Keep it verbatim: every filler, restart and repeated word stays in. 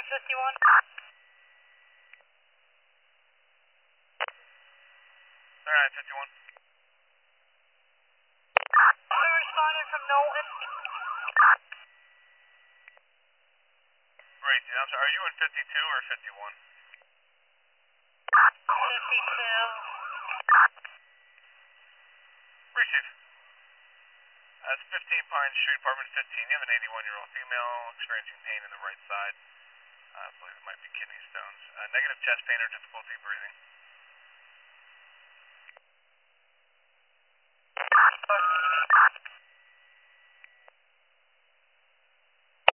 fifty-one. Alright, fifty-one. We responded from Knowlton. Great, I'm sorry, are you in fifty-two or fifty-one? fifty-two. Appreciate it. That's fifteen Pine Street, apartment fifteen. You have an eighty-one-year-old female experiencing pain in the right side. Uh, I believe it might be kidney stones. Uh, negative chest pain or difficulty breathing.